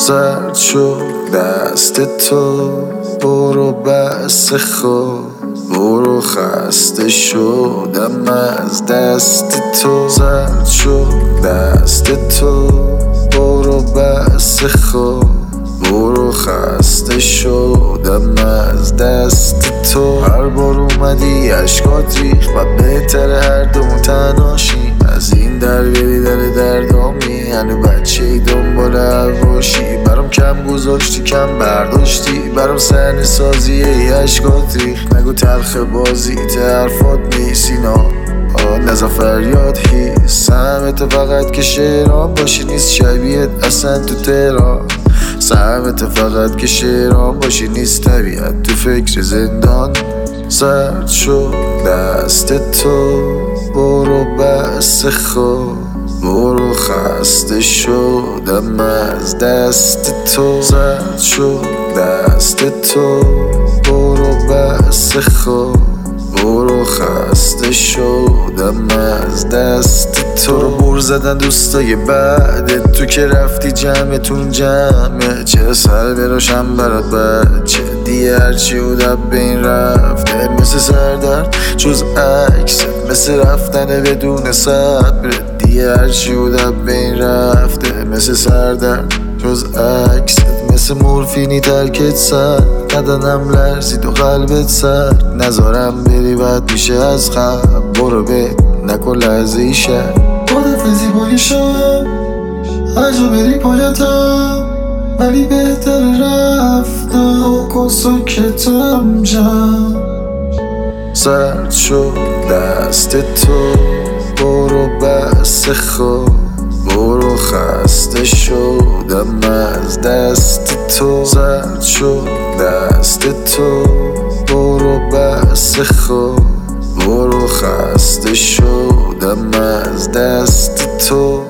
سرد شد دست تو، برو بس خود، برو خسته شدم از دست تو. سرد شد دست تو، برو بس خود، برو خسته شدم از دست تو. هر بار اومدی عشقات ریخت و بهتره هر دومون تنهاشیم. از این در بری در دردامی، هنو بچه ای دنبال حواشی. برام کم گذاشتی کم برداشتی، برام صحنه سازی ای عشقات ریخت. نگو تلخ بازی حرفات نیست اینا، نزا فریاد هیست. سهمت فقط که شعرام باشی، نیست شبیهت اصلا تو تهران. سهمت فقط که شعرام باشی، نیست طبیعت تو فکر زندان. سرد شد دست تو، برو بس خود، برو خسته شدم از دست تو. سرد شد دست تو، برو بس خود، برو خسته شدم از دست تو. رو بور زدن دوستای بعدت، تو که رفتی جمعتون جمعه. چرا سر براشم برات بچه دیگه هرچی بودم به این رفته. مثل سردرد جز عکست، مثل رفتن بدون صبر دیگه هرچی بودم به این رفته. مثل سردرد جز عکست، مثل مورفینی ترکت سر ندنم لرزید و قلبت سر. نذارم بری بد میشه از غم، برو به نکن لحظه ای شد. خدافزی با یه شب، هر جا بری پایتم، ولی بهتر رفتم کن سکتم جم. سرد شد دست تو، برو بس خود، برو خسته شدم از دست تو. سرد شد دست تو، برو بس خود، برو خسته شدم از دست تو.